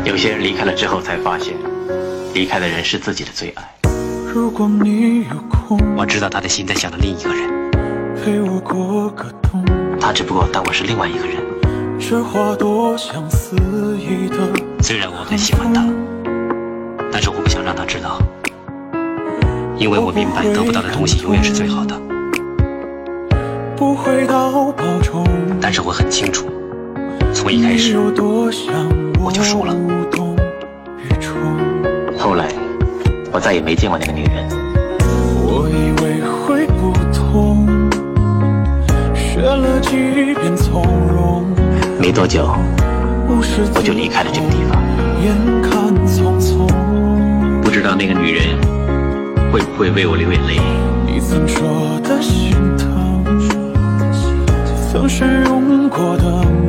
有些人离开了之后才发现，离开的人是自己的最爱。 如果你有空， 我知道他的心在想着另一个人， 陪我过个冬。 他只不过当我是另外一个人。 这话多像肆意的， 虽然我很喜欢他，但是我不想让他知道，因为我明白得不到的东西永远是最好的。 不会到保重， 但是我很清楚，从一开始我就输了。 后来我再也没见过那个女人。 我以为会不同，学了几遍从容。 没多久我就离开了这个地方。 眼看匆匆， 不知道那个女人会不会为我流眼泪。 你曾说的心疼，曾汹涌过的